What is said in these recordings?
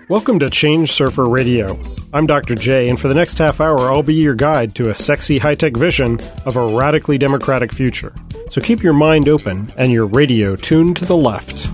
Welcome to Change Surfer Radio. I'm Dr. J, and for the next half hour, I'll be your guide to a sexy high-tech vision of a radically democratic future. So keep your mind open and your radio tuned to the left.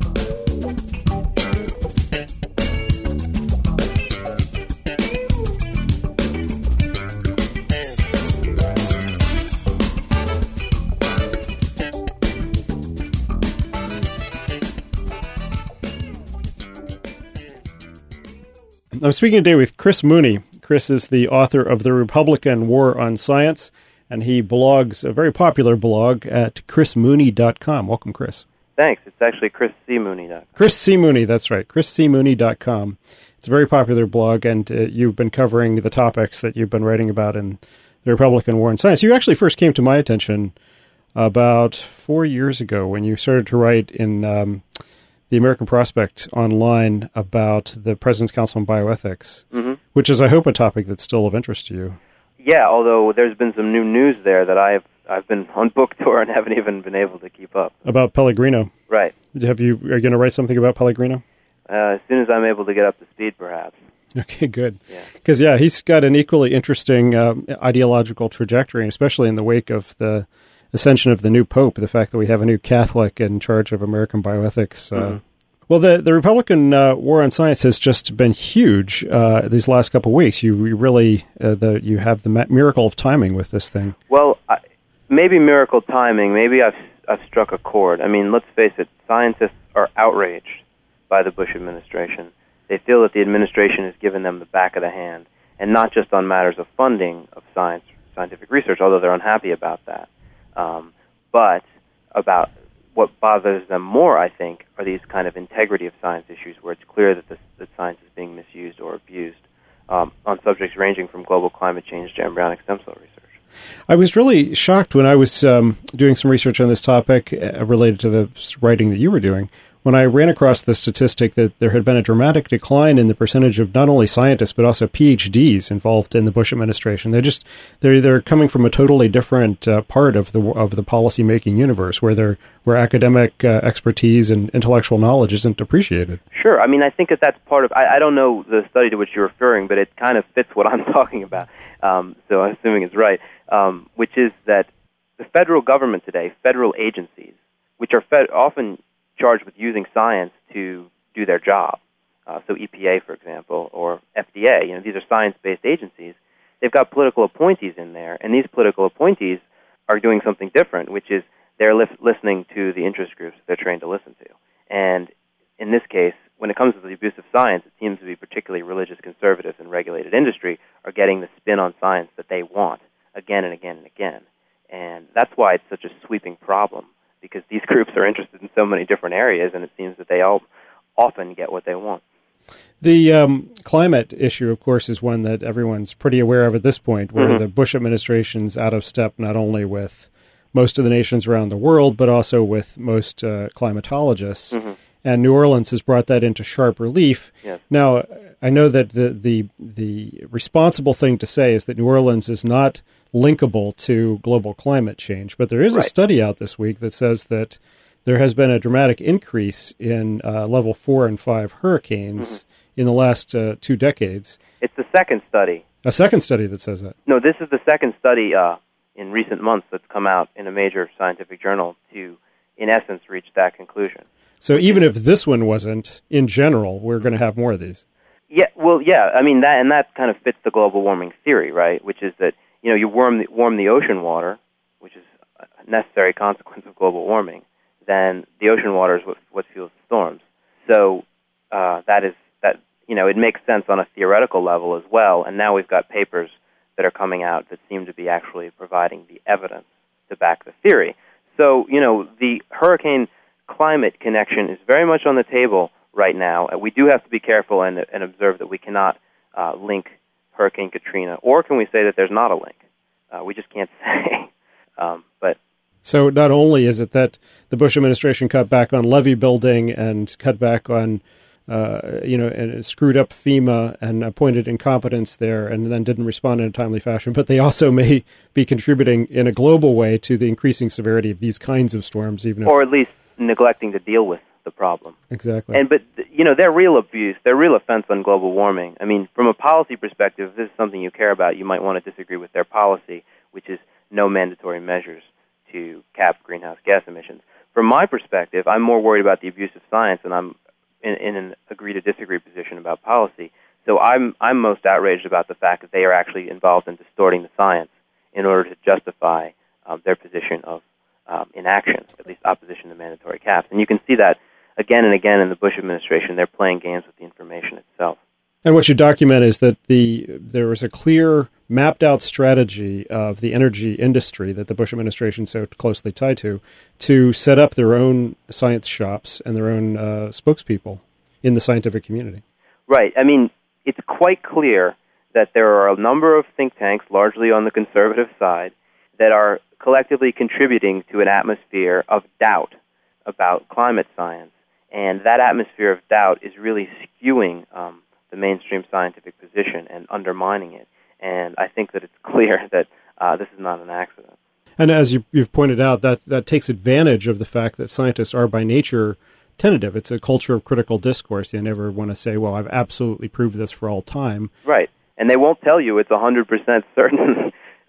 I'm speaking today with Chris Mooney. Chris is the author of The Republican War on Science, and he blogs a very popular blog at chrismooney.com. Welcome, Chris. Thanks. It's actually chriscmooney.com. Chris C. Mooney, that's right, chriscmooney.com. It's a very popular blog, and you've been covering the topics that you've been writing about in The Republican War on Science. You actually first came to my attention about 4 years ago when you started to write in the American Prospect online about the President's Council on Bioethics, which is, I hope, a topic that's still of interest to you. Yeah, although there's been some new news there that I've been on book tour and haven't even been able to keep up. About Pellegrino. Right. Are you going to write something about Pellegrino? As soon as I'm able to get up to speed, perhaps. Okay, good. Because, he's got an equally interesting ideological trajectory, especially in the wake of the ascension of the new Pope, the fact that we have a new Catholic in charge of American bioethics. Well, the Republican War on Science has just been huge these last couple of weeks. You really you have the miracle of timing with this thing. Well, maybe miracle timing. Maybe I've struck a chord. I mean, let's face it, scientists are outraged by the Bush administration. They feel that the administration has given them the back of the hand, and not just on matters of funding of scientific research, although they're unhappy about that. But about what bothers them more, I think, are these kind of integrity of science issues where it's clear that that science is being misused or abused on subjects ranging from global climate change to embryonic stem cell research. I was really shocked when I was doing some research on this topic related to the writing that you were doing, when I ran across the statistic that there had been a dramatic decline in the percentage of not only scientists but also PhDs involved in the Bush administration. They're coming from a totally different part of the policy-making universe where academic expertise and intellectual knowledge isn't appreciated. Sure. I mean, I think that's part of. I don't know the study to which you're referring, but it kind of fits what I'm talking about. So I'm assuming it's right, which is that the federal government today, federal agencies, which are often charged with using science to do their job. So EPA, for example, or FDA, these are science-based agencies. They've got political appointees in there, and these political appointees are doing something different, which is they're listening to the interest groups they're trained to listen to. And in this case, when it comes to the abuse of science, it seems to be particularly religious conservatives and regulated industry are getting the spin on science that they want again and again and again. And that's why it's such a sweeping problem, because these groups are interested in so many different areas, and it seems that they all often get what they want. The climate issue, of course, is one that everyone's pretty aware of at this point, where the Bush administration's out of step not only with most of the nations around the world, but also with most climatologists. And New Orleans has brought that into sharp relief. Yes. Now, I know that the responsible thing to say is that New Orleans is not linkable to global climate change, but there is a study out this week that says that there has been a dramatic increase in level 4 and 5 hurricanes in the last 2 decades. It's the second study. A second study that says that? No, this is the second study in recent months that's come out in a major scientific journal to, in essence, reach that conclusion. So even if this one wasn't, in general, we're going to have more of these. Yeah, well, yeah. I mean, that kind of fits the global warming theory, right? Which is that you warm the ocean water, which is a necessary consequence of global warming. Then the ocean water is what fuels the storms. So it makes sense on a theoretical level as well. And now we've got papers that are coming out that seem to be actually providing the evidence to back the theory. So the hurricane climate connection is very much on the table right now. We do have to be careful and observe that we cannot link Hurricane Katrina, or can we say that there's not a link? We just can't say. So not only is it that the Bush administration cut back on levee building and cut back on, and screwed up FEMA and appointed incompetence there and then didn't respond in a timely fashion, but they also may be contributing in a global way to the increasing severity of these kinds of storms, or at least neglecting to deal with the problem. Exactly. But their real abuse, their real offense on global warming. I mean, from a policy perspective, if this is something you care about, you might want to disagree with their policy, which is no mandatory measures to cap greenhouse gas emissions. From my perspective, I'm more worried about the abuse of science, and I'm in an agree to disagree position about policy. So I'm most outraged about the fact that they are actually involved in distorting the science in order to justify their position of inaction, at least opposition to mandatory caps. And you can see that again and again in the Bush administration. They're playing games with the information itself. And what you document is that there was a clear, mapped-out strategy of the energy industry that the Bush administration so closely tied to set up their own science shops and their own spokespeople in the scientific community. Right. I mean, it's quite clear that there are a number of think tanks, largely on the conservative side, that are collectively contributing to an atmosphere of doubt about climate science. And that atmosphere of doubt is really skewing the mainstream scientific position and undermining it. And I think that it's clear that this is not an accident. And as you've pointed out, that takes advantage of the fact that scientists are by nature tentative. It's a culture of critical discourse. They never want to say, well, I've absolutely proved this for all time. Right. And they won't tell you it's 100% certain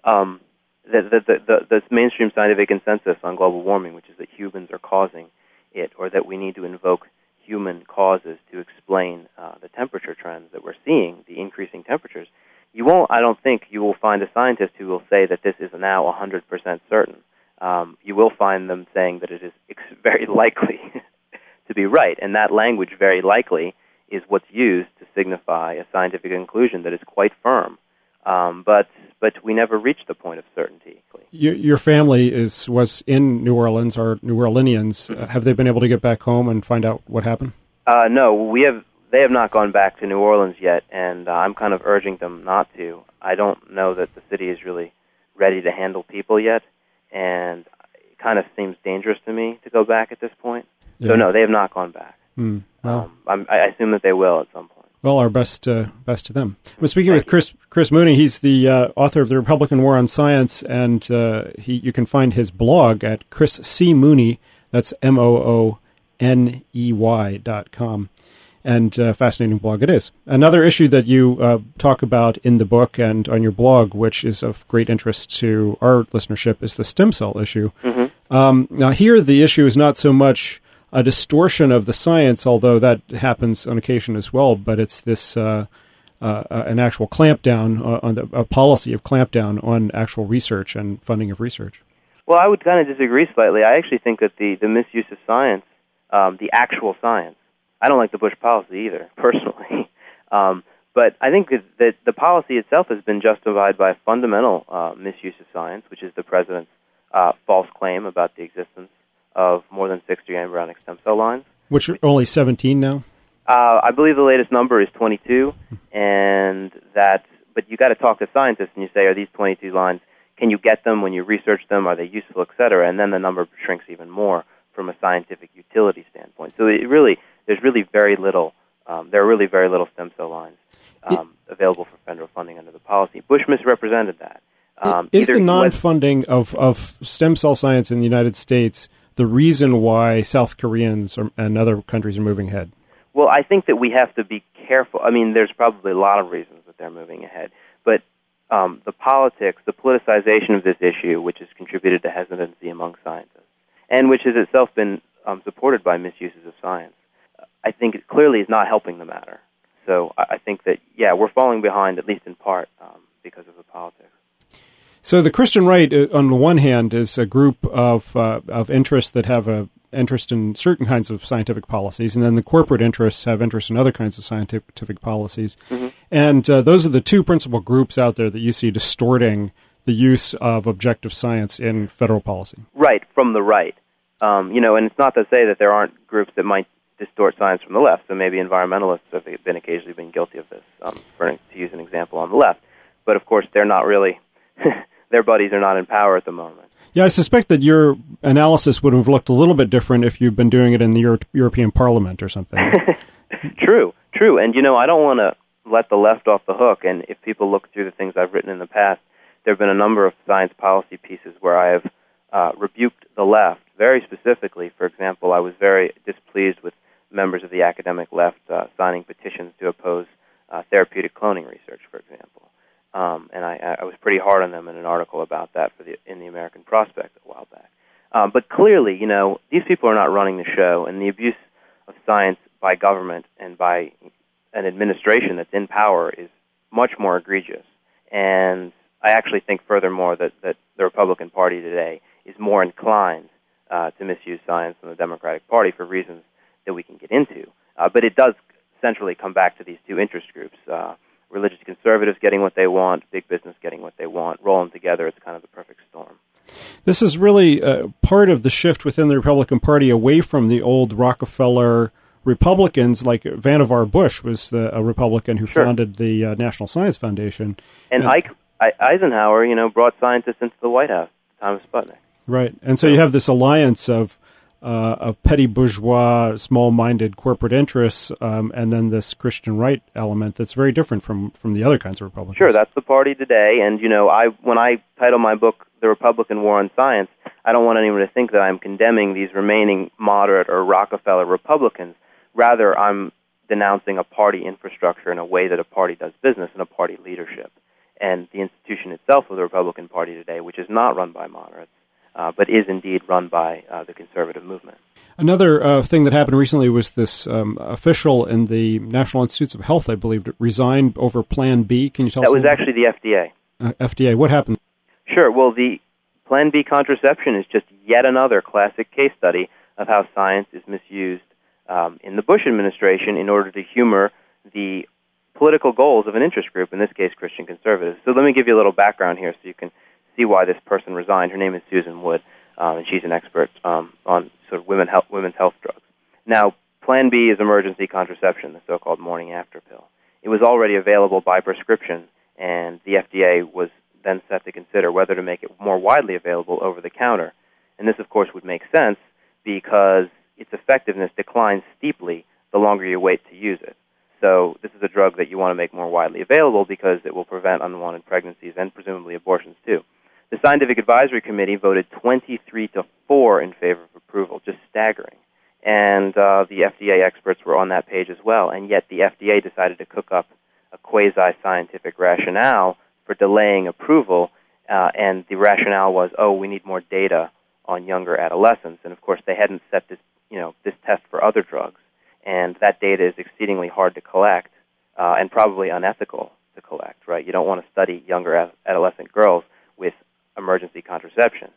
that the mainstream scientific consensus on global warming, which is that humans are causing it, or that we need to invoke human causes to explain the temperature trends that we're seeing, the increasing temperatures. I don't think you will find a scientist who will say that this is now 100% certain. You will find them saying that it is very likely to be right, and that language, very likely, is what's used to signify a scientific conclusion that is quite firm. But we never reached the point of certainty. Your family was in New Orleans, or New Orleanians. Have they been able to get back home and find out what happened? No, they have not gone back to New Orleans yet, and I'm kind of urging them not to. I don't know that the city is really ready to handle people yet, and it kind of seems dangerous to me to go back at this point. Yeah. So no, they have not gone back. Well. I assume that they will at some point. Well, our best to them. I'm speaking with Chris Mooney. He's the author of The Republican War on Science, and you can find his blog at Chris C. Mooney. That's MOONEY.com. And fascinating blog it is. Another issue that you talk about in the book and on your blog, which is of great interest to our listenership, is the stem cell issue. Mm-hmm. Now here the issue is not so much a distortion of the science, although that happens on occasion as well, but it's this an actual clampdown on a policy of clampdown on actual research and funding of research. Well, I would kind of disagree slightly. I actually think that the misuse of science, the actual science, I don't like the Bush policy either, personally. But I think that the policy itself has been justified by a fundamental misuse of science, which is the president's false claim about the existence of more than 60 embryonic stem cell lines. Which are only 17 now? I believe the latest number is 22, but you got to talk to scientists and you say, are these 22 lines, can you get them when you research them, are they useful, et cetera, and then the number shrinks even more from a scientific utility standpoint. So there are really very little stem cell lines available for federal funding under the policy. Bush misrepresented that. Is the non-funding of stem cell science in the United States the reason why South Koreans and other countries are moving ahead? Well, I think that we have to be careful. I mean, there's probably a lot of reasons that they're moving ahead, but the politics, the politicization of this issue, which has contributed to hesitancy among scientists, and which has itself been supported by misuses of science, I think it clearly is not helping the matter. So I think that, we're falling behind, at least in part, because of the politics. So the Christian right, on the one hand, is a group of interests that have an interest in certain kinds of scientific policies, and then the corporate interests have interest in other kinds of scientific policies. Mm-hmm. And those are the two principal groups out there that you see distorting the use of objective science in federal policy. Right, from the right. And it's not to say that there aren't groups that might distort science from the left. So maybe environmentalists have occasionally been guilty of this, to use an example on the left. But of course, they're not really... Their buddies are not in power at the moment. Yeah, I suspect that your analysis would have looked a little bit different if you'd been doing it in the European Parliament or something. True. And, I don't want to let the left off the hook. And if people look through the things I've written in the past, there have been a number of science policy pieces where I have rebuked the left very specifically. For example, I was very displeased with members of the academic left signing petitions to oppose therapeutic cloning research, for example. And I was pretty hard on them in an article about that in the American Prospect a while back. But clearly, these people are not running the show, and the abuse of science by government and by an administration that's in power is much more egregious. And I actually think, furthermore, that the Republican Party today is more inclined to misuse science than the Democratic Party for reasons that we can get into. But it does centrally come back to these two interest groups. Religious conservatives getting what they want, big business getting what they want, roll them together. It's kind of the perfect storm. This is really part of the shift within the Republican Party away from the old Rockefeller Republicans, like Vannevar Bush was a Republican who founded the National Science Foundation. And Eisenhower, brought scientists into the White House at the time of Sputnik. Right. And so you have this alliance of petty bourgeois, small-minded corporate interests, and then this Christian right element that's very different from the other kinds of Republicans. Sure, that's the party today. And, when I title my book The Republican War on Science, I don't want anyone to think that I'm condemning these remaining moderate or Rockefeller Republicans. Rather, I'm denouncing a party infrastructure in a way that a party does business and a party leadership. And the institution itself of the Republican Party today, which is not run by moderates, but is indeed run by the conservative movement. Another thing that happened recently was this official in the National Institutes of Health, I believe, resigned over Plan B. Can you tell us? That was actually the FDA. FDA. What happened? Sure. Well, the Plan B contraception is just yet another classic case study of how science is misused in the Bush administration in order to humor the political goals of an interest group, in this case Christian conservatives. So let me give you a little background here so you can see why this person resigned. Her name is Susan Wood, and she's an expert on sort of women's health drugs. Now, Plan B is emergency contraception, the so-called morning after pill. It was already available by prescription, and the FDA was then set to consider whether to make it more widely available over the counter. And this, of course, would make sense because its effectiveness declines steeply the longer you wait to use it. So this is a drug that you want to make more widely available because it will prevent unwanted pregnancies and presumably abortions too. The Scientific Advisory Committee voted 23-4 in favor of approval, just staggering. And the FDA experts were on that page as well, and yet the FDA decided to cook up a quasi-scientific rationale for delaying approval, and the rationale was, we need more data on younger adolescents. And of course, they hadn't set this test for other drugs, and that data is exceedingly hard to collect and probably unethical to collect, right? You don't want to study younger adolescent girls with emergency contraception.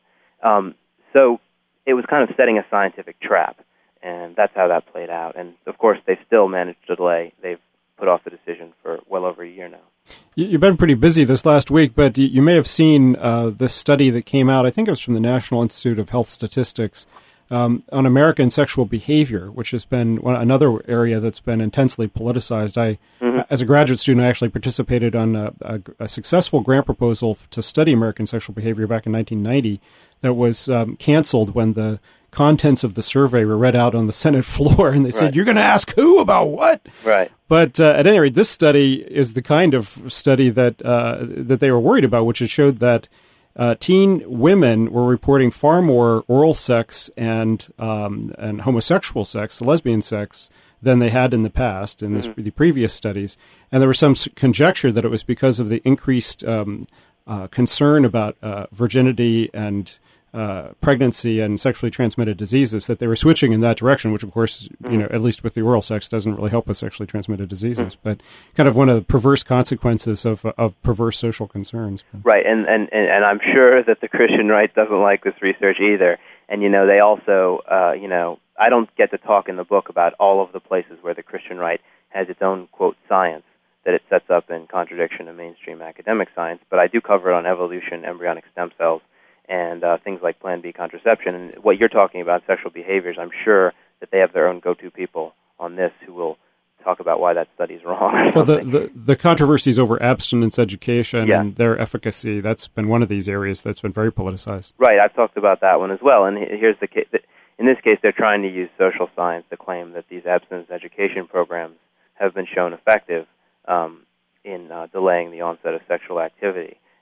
So it was kind of setting a scientific trap, and that's how that played out. And of course, they still managed to delay. They've put off the decision for well over a year now. You've been pretty busy this last week, but you may have seen this study that came out, I think it was from the National Institute of Health Statistics, on American sexual behavior, which has been another area that's been intensely politicized. As a graduate student, I actually participated on a successful grant proposal to study American sexual behavior back in 1990 that was canceled when the contents of the survey were read out on the Senate floor, and they said, "You're going to ask who about what?" Right. But at any rate, this study is the kind of study that they were worried about, which it showed that teen women were reporting far more oral sex and homosexual sex, lesbian sex, than they had in the past in the previous studies. And there was some conjecture that it was because of the increased concern about virginity and pregnancy and sexually transmitted diseases, that they were switching in that direction, which, of course, at least with the oral sex, doesn't really help with sexually transmitted diseases, but kind of one of the perverse consequences of perverse social concerns. Right, and I'm sure that the Christian right doesn't like this research either. And, they also, I don't get to talk in the book about all of the places where the Christian right has its own, quote, science that it sets up in contradiction to mainstream academic science, but I do cover it on evolution, embryonic stem cells, and things like Plan B contraception. And what you're talking about, sexual behaviors, I'm sure that they have their own go-to people on this who will talk about why that study is wrong. Well, the controversies over abstinence education and their efficacy, that's been one of these areas that's been very politicized. Right, I've talked about that one as well. And here's the case. In this case, they're trying to use social science to claim that these abstinence education programs have been shown effective in delaying the onset of sexual activity.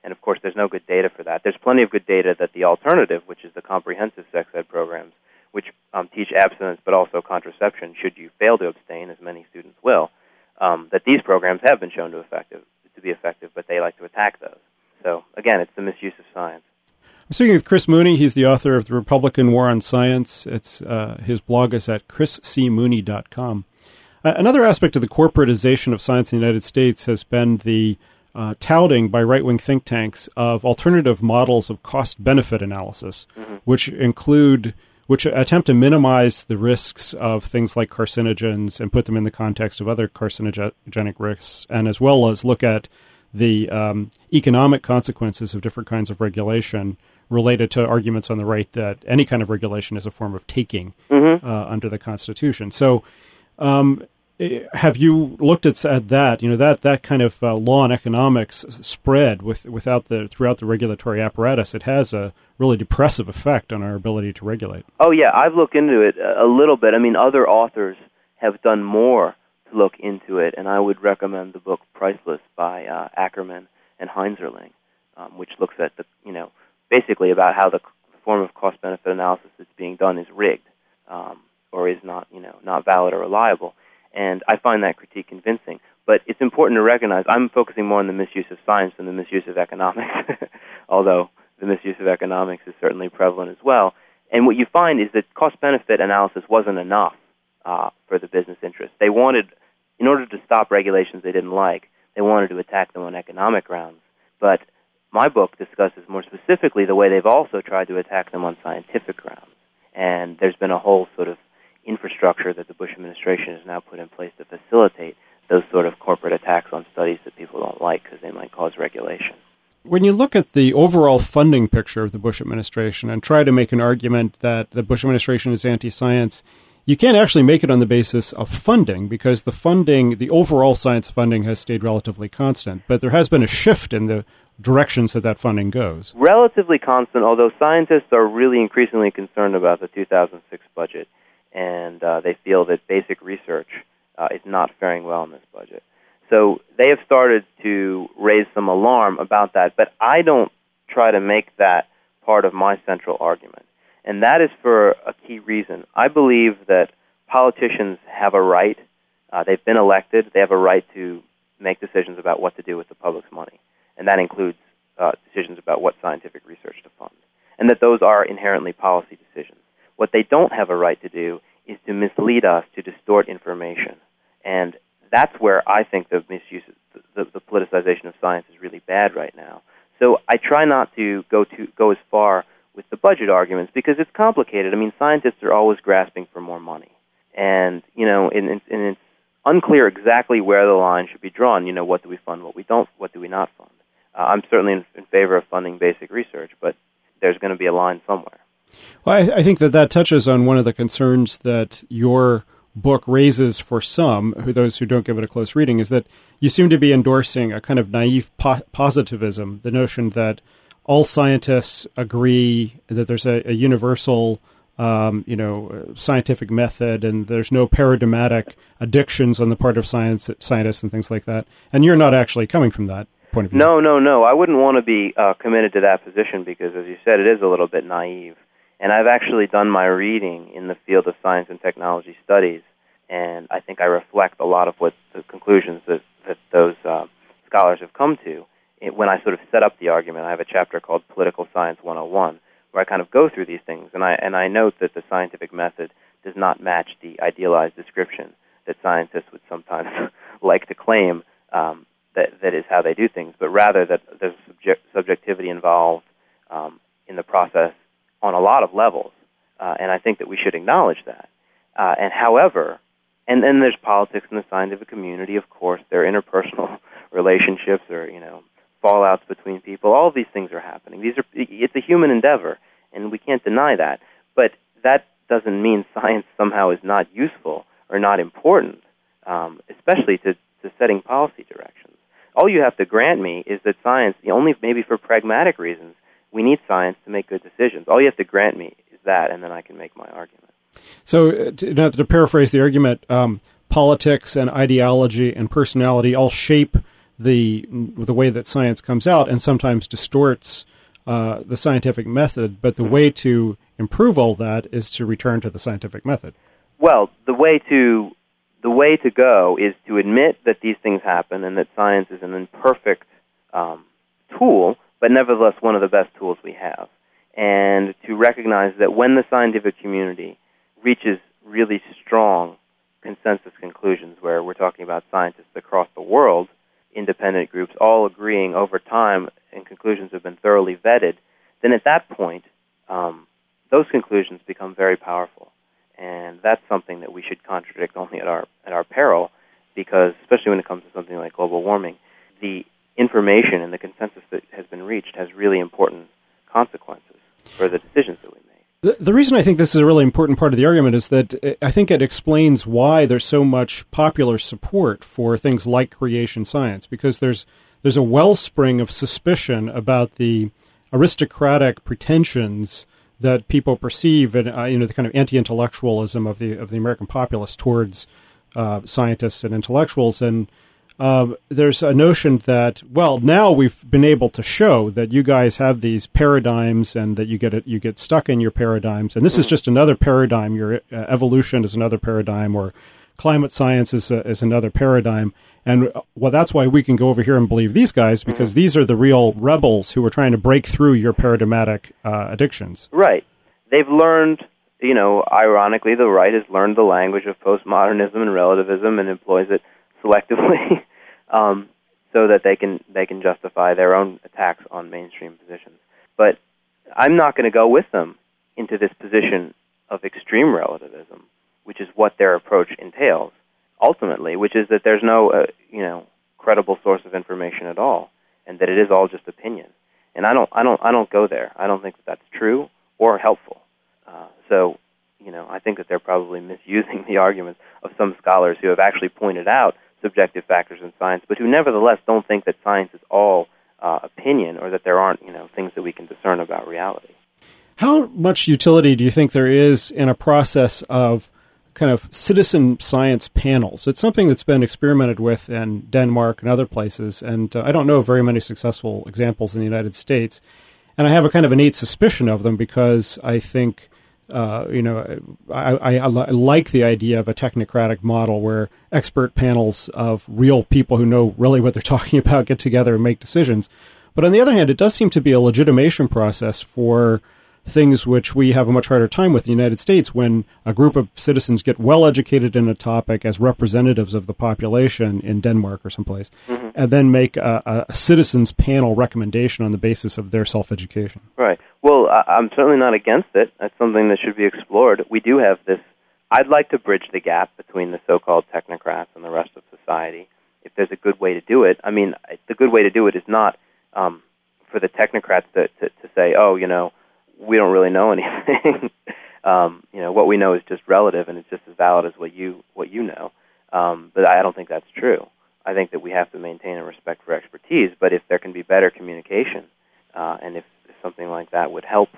And, of course, there's no good data for that. There's plenty of good data that the alternative, which is the comprehensive sex ed programs, which teach abstinence but also contraception should you fail to abstain, as many students will, that these programs have been shown to be effective, but they like to attack those. So, again, it's the misuse of science. I'm speaking with Chris Mooney. He's the author of The Republican War on Science. His blog is at chriscmooney.com. Another aspect of the corporatization of science in the United States has been the touting by right-wing think tanks of alternative models of cost-benefit analysis, which attempt to minimize the risks of things like carcinogens and put them in the context of other carcinogenic risks, and as well as look at the economic consequences of different kinds of regulation related to arguments on the right that any kind of regulation is a form of taking under the Constitution. So have you looked at that? You know, that kind of law and economics spread throughout the regulatory apparatus. It has a really depressive effect on our ability to regulate. Oh, yeah. I've looked into it a little bit. I mean, other authors have done more to look into it, and I would recommend the book Priceless by Ackerman and Heinzerling, which looks at basically about how the form of cost-benefit analysis that's being done is rigged or is not valid or reliable. And I find that critique convincing. But it's important to recognize I'm focusing more on the misuse of science than the misuse of economics, although the misuse of economics is certainly prevalent as well. And what you find is that cost-benefit analysis wasn't enough for the business interests. They wanted, in order to stop regulations they didn't like, they wanted to attack them on economic grounds. But my book discusses more specifically the way they've also tried to attack them on scientific grounds. And there's been a whole sort of infrastructure that the Bush administration has now put in place to facilitate those sort of corporate attacks on studies that people don't like because they might cause regulation. When you look at the overall funding picture of the Bush administration and try to make an argument that the Bush administration is anti-science, you can't actually make it on the basis of funding because the overall science funding has stayed relatively constant. But there has been a shift in the directions that funding goes. Relatively constant, although scientists are really increasingly concerned about the 2006 budget. And they feel that basic research is not faring well in this budget. So they have started to raise some alarm about that, but I don't try to make that part of my central argument. And that is for a key reason. I believe that politicians have a right, they've been elected, they have a right to make decisions about what to do with the public's money. And that includes decisions about what scientific research to fund. And that those are inherently policy decisions. What they don't have a right to do is to mislead us, to distort information. And that's where I think the misuse, the politicization of science is really bad right now. So I try not to go as far with the budget arguments because it's complicated. I mean, scientists are always grasping for more money. And, and it's unclear exactly where the line should be drawn. What do we fund, what do we not fund? I'm certainly in favor of funding basic research, but there's going to be a line somewhere. Well, I think that touches on one of the concerns that your book raises for those who don't give it a close reading, is that you seem to be endorsing a kind of naive positivism, the notion that all scientists agree that there's a universal, scientific method, and there's no paradigmatic addictions on the part of scientists and things like that. And you're not actually coming from that point of view. No. I wouldn't want to be committed to that position because, as you said, it is a little bit naive. And I've actually done my reading in the field of science and technology studies, and I think I reflect a lot of what the conclusions that those scholars have come to. When I sort of set up the argument, I have a chapter called Political Science 101, where I kind of go through these things, and I note that the scientific method does not match the idealized description that scientists would sometimes like to claim that is how they do things, but rather that there's subjectivity involved in the process on a lot of levels, and I think that we should acknowledge that. And however, and then there's politics in the scientific community, of course. There are interpersonal relationships or, fallouts between people. All of these things are happening. It's a human endeavor, and we can't deny that. But that doesn't mean science somehow is not useful or not important, especially to setting policy directions. All you have to grant me is that science, only maybe for pragmatic reasons, we need science to make good decisions. All you have to grant me is that, and then I can make my argument. So, to paraphrase the argument, politics and ideology and personality all shape the way that science comes out and sometimes distorts the scientific method. But the way to improve all that is to return to the scientific method. Well, the way to go is to admit that these things happen and that science is an imperfect tool, but nevertheless one of the best tools we have. And to recognize that when the scientific community reaches really strong consensus conclusions, where we're talking about scientists across the world, independent groups, all agreeing over time and conclusions have been thoroughly vetted, then at that point, those conclusions become very powerful. And that's something that we should contradict only at our peril, because especially when it comes to something like global warming, the information and the consensus that has been reached has really important consequences for the decisions that we make. The reason I think this is a really important part of the argument is that I think it explains why there's so much popular support for things like creation science, because there's a wellspring of suspicion about the aristocratic pretensions that people perceive, and the kind of anti-intellectualism of the American populace towards scientists and intellectuals, and there's a notion that, well, now we've been able to show that you guys have these paradigms and that you get stuck in your paradigms, and this is just another paradigm. Your evolution is another paradigm, or climate science is another paradigm, and well, that's why we can go over here and believe these guys, because these are the real rebels who are trying to break through your paradigmatic addictions. Right. They've learned, ironically, the right has learned the language of postmodernism and relativism and employs it selectively, so that they can justify their own attacks on mainstream positions. But I'm not going to go with them into this position of extreme relativism, which is what their approach entails ultimately, which is that there's no credible source of information at all, and that it is all just opinion. And I don't go there. I don't think that's true or helpful. So I think that they're probably misusing the arguments of some scholars who have actually pointed out subjective factors in science, but who nevertheless don't think that science is all opinion, or that there aren't things that we can discern about reality. How much utility do you think there is in a process of kind of citizen science panels? It's something that's been experimented with in Denmark and other places, and I don't know of very many successful examples in the United States. And I have a kind of innate suspicion of them because I think, I like the idea of a technocratic model where expert panels of real people who know really what they're talking about get together and make decisions. But on the other hand, it does seem to be a legitimation process for things which we have a much harder time with in the United States, when a group of citizens get well educated in a topic as representatives of the population in Denmark or someplace, and then make a citizens panel recommendation on the basis of their self-education. Right. Well, I'm certainly not against it. That's something that should be explored. We do have this. I'd like to bridge the gap between the so-called technocrats and the rest of society, if there's a good way to do it. I mean, the good way to do it is not for the technocrats to say, we don't really know anything. What we know is just relative, and it's just as valid as what you know. But I don't think that's true. I think that we have to maintain a respect for expertise. But if there can be better communication, and if something like that would help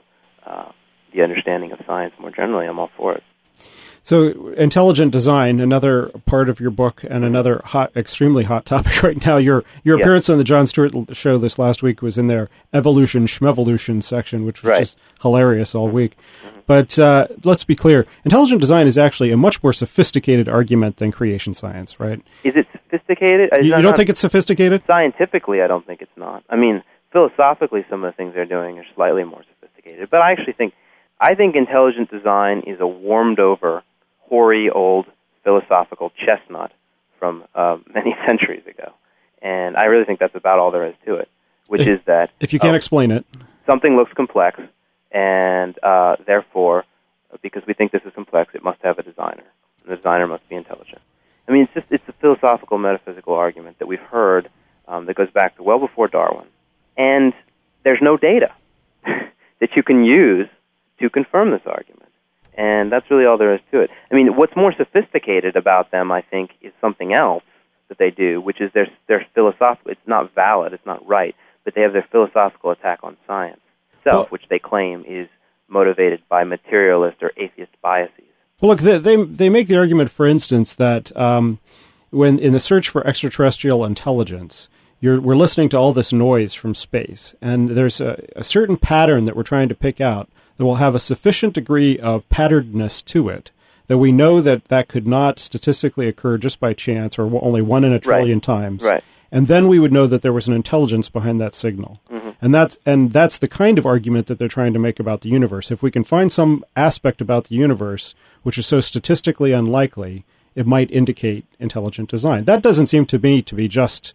the understanding of science more generally, I'm all for it. So, intelligent design, another part of your book, and another extremely hot topic right now. Your appearance on the Jon Stewart show this last week was in their evolution schmevolution section, which was just hilarious all week. But let's be clear: intelligent design is actually a much more sophisticated argument than creation science, right? Is it sophisticated? You don't think it's sophisticated? Scientifically, I don't think it's not. I mean, philosophically, some of the things they're doing are slightly more sophisticated. But I actually think intelligent design is a warmed-over, hoary old philosophical chestnut from many centuries ago. And I really think that's about all there is to it, which is that if you can't explain it, something looks complex, and therefore, because we think this is complex, it must have a designer. And the designer must be intelligent. I mean, it's a philosophical, metaphysical argument that we've heard that goes back to well before Darwin. And there's no data that you can use to confirm this argument. And that's really all there is to it. I mean, what's more sophisticated about them, I think, is something else that they do, which is their philosophical. It's not valid, it's not right, but they have their philosophical attack on science itself, which they claim is motivated by materialist or atheist biases. Well, look, they make the argument, for instance, that when in the search for extraterrestrial intelligence, we're listening to all this noise from space, and there's a certain pattern that we're trying to pick out that will have a sufficient degree of patternedness to it that we know that could not statistically occur just by chance or only 1 in a trillion times. Right. And then we would know that there was an intelligence behind that signal. Mm-hmm. And that's the kind of argument that they're trying to make about the universe. If we can find some aspect about the universe which is so statistically unlikely, it might indicate intelligent design. That doesn't seem to me to be just,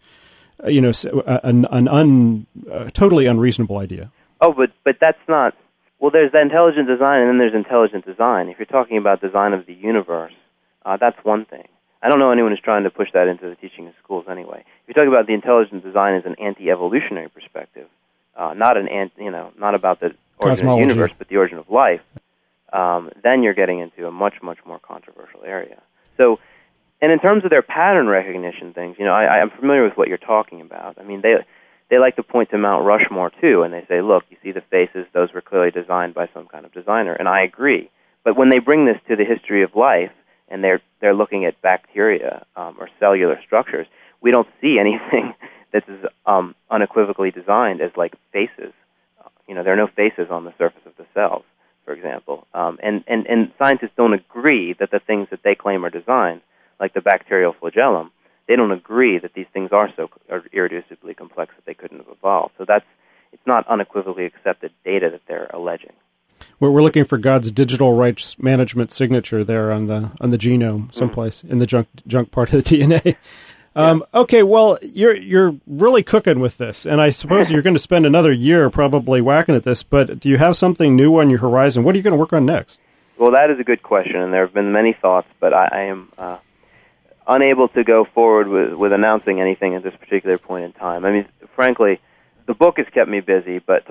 totally unreasonable idea. Oh, but that's not. Well, there's the intelligent design, and then there's intelligent design. If you're talking about design of the universe, that's one thing. I don't know anyone who's trying to push that into the teaching in schools anyway. If you're talking about the intelligent design as an anti-evolutionary perspective, not about the origin of the universe, but the origin of life, then you're getting into a much, much more controversial area. So, and in terms of their pattern recognition things, I'm familiar with what you're talking about. I mean, they like to point to Mount Rushmore too, and they say, look, you see the faces; those were clearly designed by some kind of designer, and I agree. But when they bring this to the history of life, and they're looking at bacteria or cellular structures, we don't see anything that's as unequivocally designed as like faces. There are no faces on the surface of the cells, for example. And scientists don't agree that the things that they claim are designed, like the bacterial flagellum, they don't agree that these things are irreducibly complex that they couldn't have evolved. So it's not unequivocally accepted data that they're alleging. We're looking for God's digital rights management signature there on the genome, someplace in the junk part of the DNA. Okay, well, you're really cooking with this, and I suppose you're going to spend another year probably whacking at this. But do you have something new on your horizon? What are you going to work on next? Well, that is a good question, and there have been many thoughts, but I am unable to go forward with announcing anything at this particular point in time. I mean, frankly, the book has kept me busy, but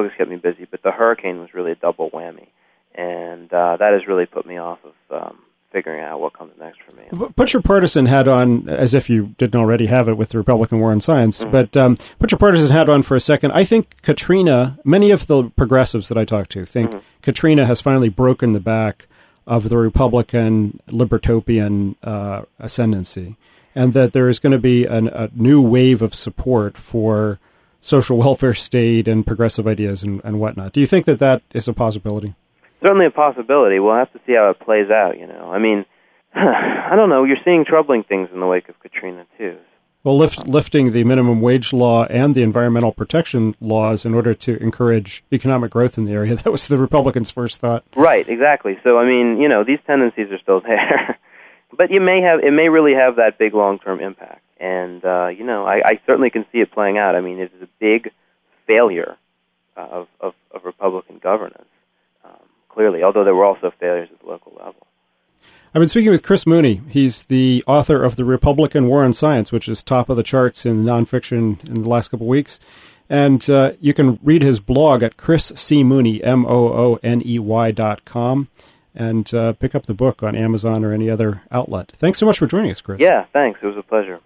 the hurricane was really a double whammy, and that has really put me off of figuring out what comes next for me. Put your partisan hat on, as if you didn't already have it with the Republican War on Science, but put your partisan hat on for a second. I think Katrina, many of the progressives that I talk to think Katrina has finally broken the back of the Republican libertopian ascendancy, and that there is going to be a new wave of support for social welfare state and progressive ideas and whatnot. Do you think that is a possibility? Certainly a possibility. We'll have to see how it plays out, I mean, I don't know. You're seeing troubling things in the wake of Katrina, too. Well, lifting the minimum wage law and the environmental protection laws in order to encourage economic growth in the area, that was the Republicans' first thought. Right, exactly. So, I mean, these tendencies are still there. But it may really have that big long-term impact. And, I certainly can see it playing out. I mean, it is a big failure of Republican governance, clearly, although there were also failures at the local level. I've been speaking with Chris Mooney. He's the author of The Republican War on Science, which is top of the charts in nonfiction in the last couple of weeks. And you can read his blog at chriscmooney, MOONEY.com, and pick up the book on Amazon or any other outlet. Thanks so much for joining us, Chris. Yeah, thanks. It was a pleasure.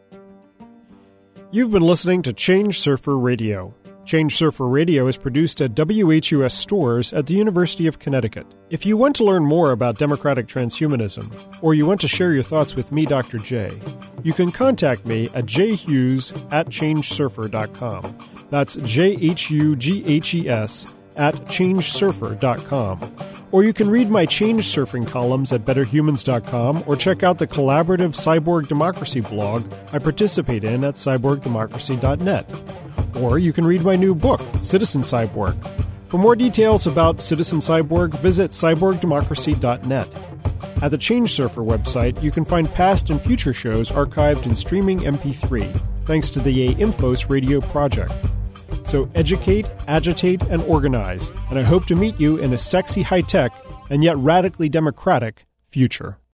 You've been listening to Change Surfer Radio. Change Surfer Radio is produced at WHUS stores at the University of Connecticut. If you want to learn more about democratic transhumanism, or you want to share your thoughts with me, Dr. J, you can contact me at jhughes@changesurfer.com. That's JHUGHES @changesurfer.com. Or you can read my change surfing columns at betterhumans.com or check out the collaborative Cyborg Democracy blog I participate in at cyborgdemocracy.net. Or you can read my new book, Citizen Cyborg. For more details about Citizen Cyborg, visit cyborgdemocracy.net. At the Change Surfer website, you can find past and future shows archived in streaming MP3, thanks to the A-Infos radio project. So educate, agitate, and organize, and I hope to meet you in a sexy, high-tech, and yet radically democratic future.